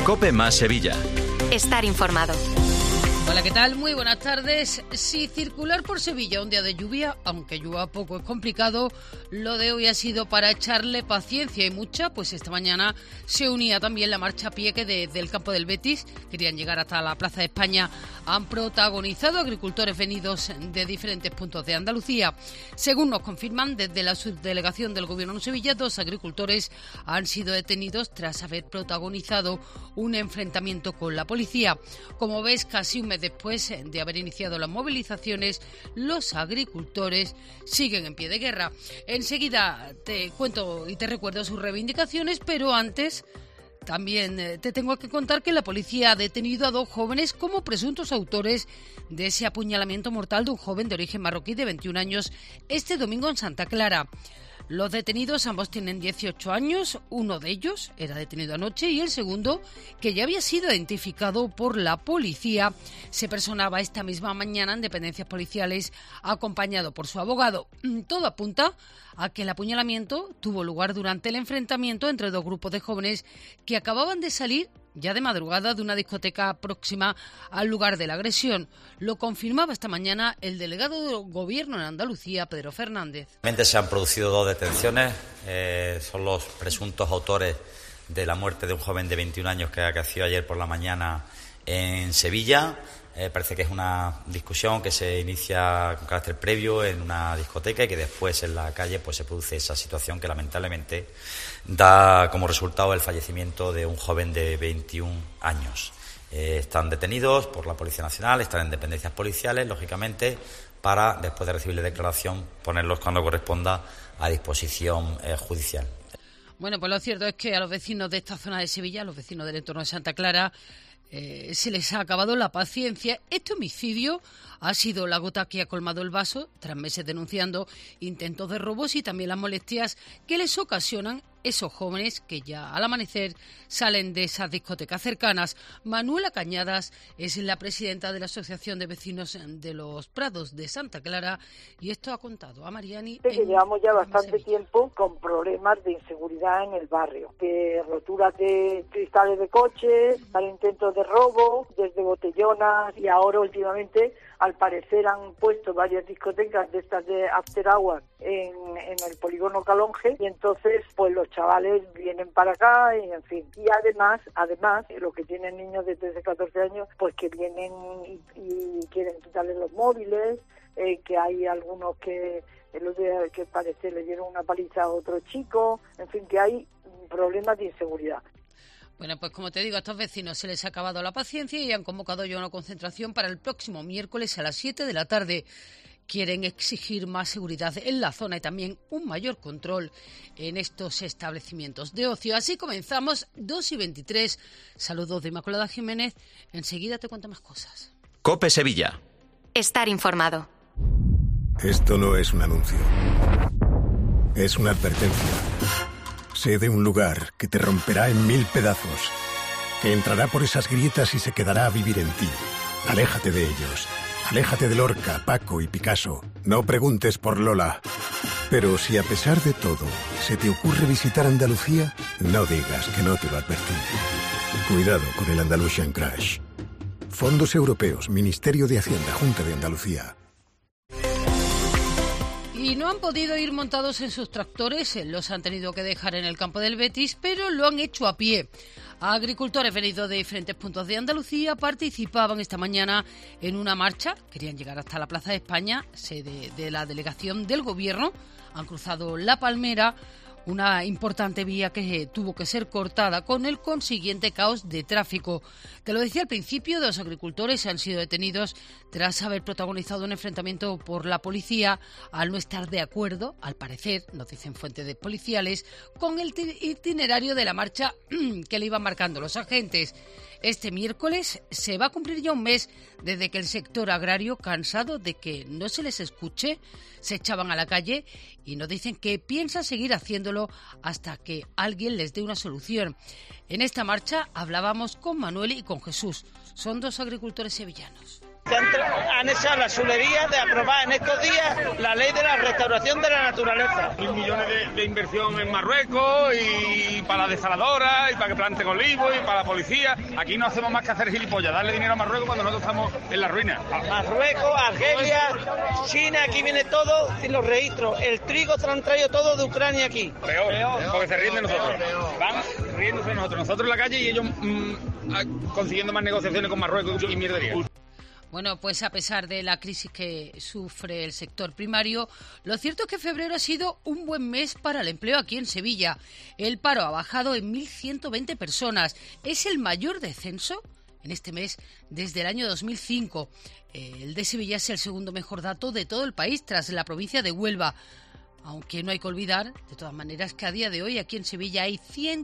COPE más Sevilla. Estar informado. Hola, ¿qué tal? Muy buenas tardes. Si circular por Sevilla un día de lluvia, aunque llueva poco, es complicado, lo de hoy ha sido para echarle paciencia y mucha, pues esta mañana se unía también la marcha a pie que desde el campo del Betis querían llegar hasta la Plaza de España. Han protagonizado agricultores venidos de diferentes puntos de Andalucía. Según nos confirman desde la subdelegación del Gobierno en Sevilla, 2 agricultores han sido detenidos tras haber protagonizado un enfrentamiento con la policía. Como ves, casi un mes después de haber iniciado las movilizaciones, los agricultores siguen en pie de guerra. Enseguida te cuento y te recuerdo sus reivindicaciones, pero antes también te tengo que contar que la policía ha detenido a 2 jóvenes como presuntos autores de ese apuñalamiento mortal de un joven de origen marroquí de 21 años este domingo en Santa Clara. Los detenidos ambos tienen 18 años, uno de ellos era detenido anoche y el segundo, que ya había sido identificado por la policía, se personaba esta misma mañana en dependencias policiales acompañado por su abogado. Todo apunta a que el apuñalamiento tuvo lugar durante el enfrentamiento entre 2 grupos de jóvenes que acababan de salir ya de madrugada de una discoteca próxima al lugar de la agresión. Lo confirmaba esta mañana el delegado del Gobierno en Andalucía, Pedro Fernández. Se han producido 2 detenciones, son los presuntos autores de la muerte de un joven de 21 años que acaeció ayer por la mañana en Sevilla. Parece que es una discusión que se inicia con carácter previo en una discoteca y que después en la calle pues se produce esa situación que lamentablemente da como resultado el fallecimiento de un joven de 21 años. Están detenidos por la Policía Nacional, están en dependencias policiales, lógicamente, para, después de recibir la declaración, ponerlos cuando corresponda a disposición judicial. Bueno, pues lo cierto es que a los vecinos de esta zona de Sevilla, a los vecinos del entorno de Santa Clara, se les ha acabado la paciencia. Este homicidio ha sido la gota que ha colmado el vaso, tras meses denunciando intentos de robos y también las molestias que les ocasionan esos jóvenes que ya al amanecer salen de esas discotecas cercanas. Manuela Cañadas es la presidenta de la Asociación de Vecinos de los Prados de Santa Clara y esto ha contado a Mariani. Que llevamos ya bastante tiempo con problemas de inseguridad en el barrio, de roturas de cristales de coches, intentos de robo, desde botellonas y ahora últimamente al parecer han puesto varias discotecas de estas de after hours en el polígono Calonge y entonces pues los chavales vienen para acá y en fin. Y además lo que tienen niños de 13, 14 años pues que vienen y quieren quitarles los móviles, que hay algunos que parece le dieron una paliza a otro chico, en fin, que hay problemas de inseguridad. Bueno, pues como te digo, a estos vecinos se les ha acabado la paciencia y han convocado ya una concentración para el próximo miércoles a las 7 de la tarde. Quieren exigir más seguridad en la zona y también un mayor control en estos establecimientos de ocio. Así comenzamos, 2:23. Saludos de Inmaculada Jiménez. Enseguida te cuento más cosas. COPE Sevilla. Estar informado. Esto no es un anuncio. Es una advertencia. Sé de un lugar que te romperá en 1000 pedazos, que entrará por esas grietas y se quedará a vivir en ti. Aléjate de ellos. Aléjate de Lorca, Paco y Picasso. No preguntes por Lola. Pero si a pesar de todo se te ocurre visitar Andalucía, no digas que no te lo advertí. Cuidado con el Andalusian Crash. Fondos Europeos, Ministerio de Hacienda, Junta de Andalucía. Y no han podido ir montados en sus tractores, los han tenido que dejar en el campo del Betis, pero lo han hecho a pie. Agricultores venidos de diferentes puntos de Andalucía participaban esta mañana en una marcha, querían llegar hasta la Plaza de España, sede de la delegación del Gobierno, han cruzado La Palmera, una importante vía que tuvo que ser cortada con el consiguiente caos de tráfico. Te lo decía al principio, 2 agricultores han sido detenidos tras haber protagonizado un enfrentamiento por la policía al no estar de acuerdo, al parecer, nos dicen fuentes policiales, con el itinerario de la marcha que le iban marcando los agentes. Este miércoles se va a cumplir ya un mes desde que el sector agrario, cansado de que no se les escuche, se echaban a la calle y nos dicen que piensan seguir haciéndolo hasta que alguien les dé una solución. En esta marcha hablábamos con Manuel y con Jesús. Son 2 agricultores sevillanos. Han hecho la chulería de aprobar en estos días la ley de la restauración de la naturaleza. 1.000 millones de inversión en Marruecos y para la desaladora y para que planten olivos y para la policía. Aquí no hacemos más que hacer gilipollas, darle dinero a Marruecos cuando nosotros estamos en la ruina. Marruecos, Argelia, China, aquí viene todo sin los registros. El trigo se lo han traído todo de Ucrania aquí. Peor, porque se ríen de nosotros. Van riéndose de nosotros. Nosotros en la calle y ellos consiguiendo más negociaciones con Marruecos y mierdería. Bueno, pues a pesar de la crisis que sufre el sector primario, lo cierto es que febrero ha sido un buen mes para el empleo aquí en Sevilla. El paro ha bajado en 1.120 personas. Es el mayor descenso en este mes desde el año 2005. El de Sevilla es el segundo mejor dato de todo el país tras la provincia de Huelva. Aunque no hay que olvidar, de todas maneras, que a día de hoy aquí en Sevilla hay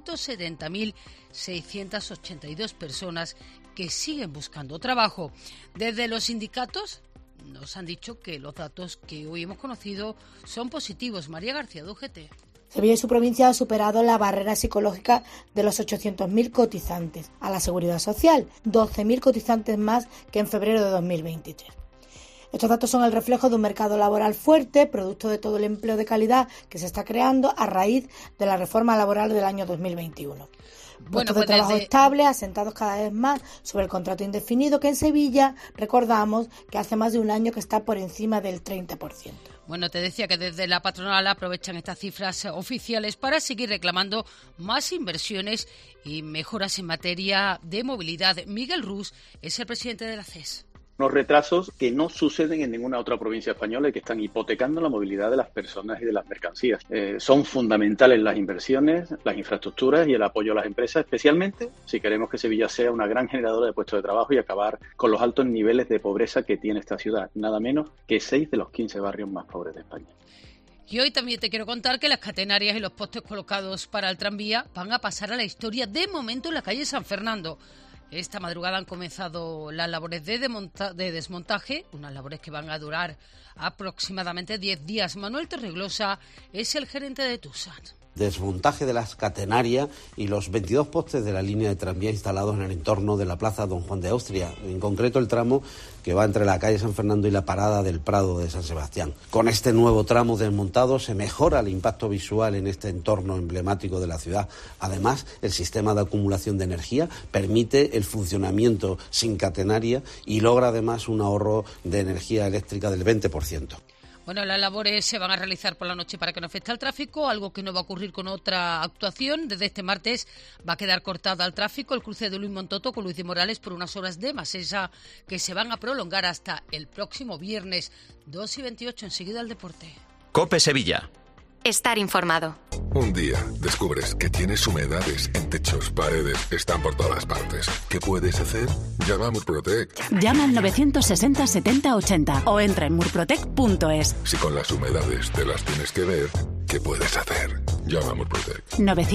170.682 personas que siguen buscando trabajo. Desde los sindicatos nos han dicho que los datos que hoy hemos conocido son positivos. María García, de UGT. Sevilla y su provincia ha superado la barrera psicológica de los 800.000 cotizantes a la Seguridad Social, 12.000 cotizantes más que en febrero de 2023. Estos datos son el reflejo de un mercado laboral fuerte, producto de todo el empleo de calidad que se está creando a raíz de la reforma laboral del año 2021. Puestos de trabajo estables, asentados cada vez más sobre el contrato indefinido, que en Sevilla, recordamos, que hace más de un año que está por encima del 30%. Bueno, te decía que desde la patronal aprovechan estas cifras oficiales para seguir reclamando más inversiones y mejoras en materia de movilidad. Miguel Rus es el presidente de la CES. Unos retrasos que no suceden en ninguna otra provincia española y que están hipotecando la movilidad de las personas y de las mercancías. Son fundamentales las inversiones, las infraestructuras y el apoyo a las empresas, especialmente si queremos que Sevilla sea una gran generadora de puestos de trabajo y acabar con los altos niveles de pobreza que tiene esta ciudad, nada menos que 6 de los 15 barrios más pobres de España. Y hoy también te quiero contar que las catenarias y los postes colocados para el tranvía van a pasar a la historia de momento en la calle San Fernando. Esta madrugada han comenzado las labores de desmontaje, unas labores que van a durar aproximadamente 10 días. Manuel Torreglosa es el gerente de TUSAN. Desmontaje de las catenarias y los 22 postes de la línea de tranvía instalados en el entorno de la Plaza Don Juan de Austria, en concreto el tramo que va entre la calle San Fernando y la parada del Prado de San Sebastián. Con este nuevo tramo desmontado se mejora el impacto visual en este entorno emblemático de la ciudad. Además, el sistema de acumulación de energía permite el funcionamiento sin catenaria y logra además un ahorro de energía eléctrica del 20%. Bueno, las labores se van a realizar por la noche para que no afecte al tráfico, algo que no va a ocurrir con otra actuación. Desde este martes va a quedar cortado al tráfico el cruce de Luis Montoto con Luis de Morales por unas horas de Masesa que se van a prolongar hasta el próximo viernes 2:28. Enseguida el deporte. COPE Sevilla. Estar informado. Un día descubres que tienes humedades en techos, paredes, están por todas partes. ¿Qué puedes hacer? Llama a Murprotec. Llama al 960 70 80 o entra en murprotec.es. Si con las humedades te las tienes que ver, ¿qué puedes hacer? Llama a Murprotec.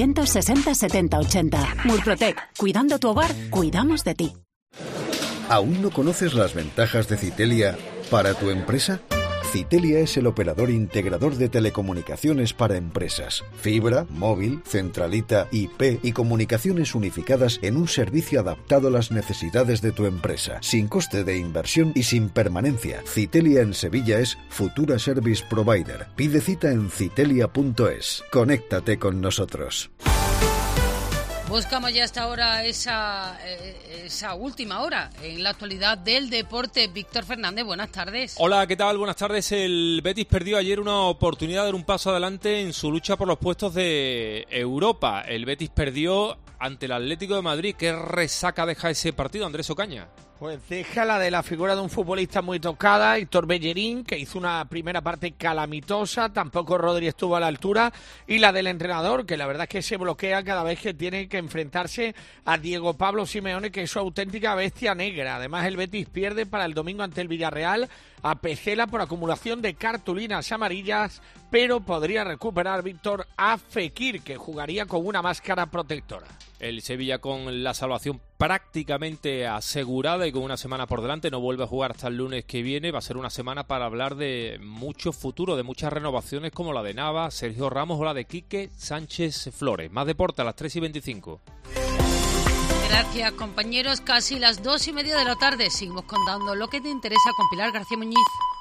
960 70 80. Murprotec. Cuidando tu hogar, cuidamos de ti. ¿Aún no conoces las ventajas de Citelia para tu empresa? Citelia es el operador integrador de telecomunicaciones para empresas. Fibra, móvil, centralita, IP y comunicaciones unificadas en un servicio adaptado a las necesidades de tu empresa, sin coste de inversión y sin permanencia. Citelia en Sevilla es Futura Service Provider. Pide cita en citelia.es. Conéctate con nosotros. Buscamos ya hasta ahora esa última hora en la actualidad del deporte. Víctor Fernández, buenas tardes. Hola, ¿qué tal? Buenas tardes. El Betis perdió ayer una oportunidad de dar un paso adelante en su lucha por los puestos de Europa. El Betis perdió ante el Atlético de Madrid. ¿Qué resaca deja ese partido, Andrés Ocaña? Pues deja la de la figura de un futbolista muy tocada, Héctor Bellerín, que hizo una primera parte calamitosa, tampoco Rodri estuvo a la altura, y la del entrenador, que la verdad es que se bloquea cada vez que tiene que enfrentarse a Diego Pablo Simeone, que es su auténtica bestia negra. Además, el Betis pierde para el domingo ante el Villarreal a Pecela por acumulación de cartulinas amarillas, pero podría recuperar Víctor a Fekir, que jugaría con una máscara protectora. El Sevilla con la salvación prácticamente asegurada y con una semana por delante, no vuelve a jugar hasta el lunes que viene. Va a ser una semana para hablar de mucho futuro, de muchas renovaciones como la de Navas, Sergio Ramos o la de Quique Sánchez Flores. Más deporte a las 3:25. Gracias, compañeros. Casi las 2:30 de la tarde. Seguimos contando lo que te interesa con Pilar García Muñiz.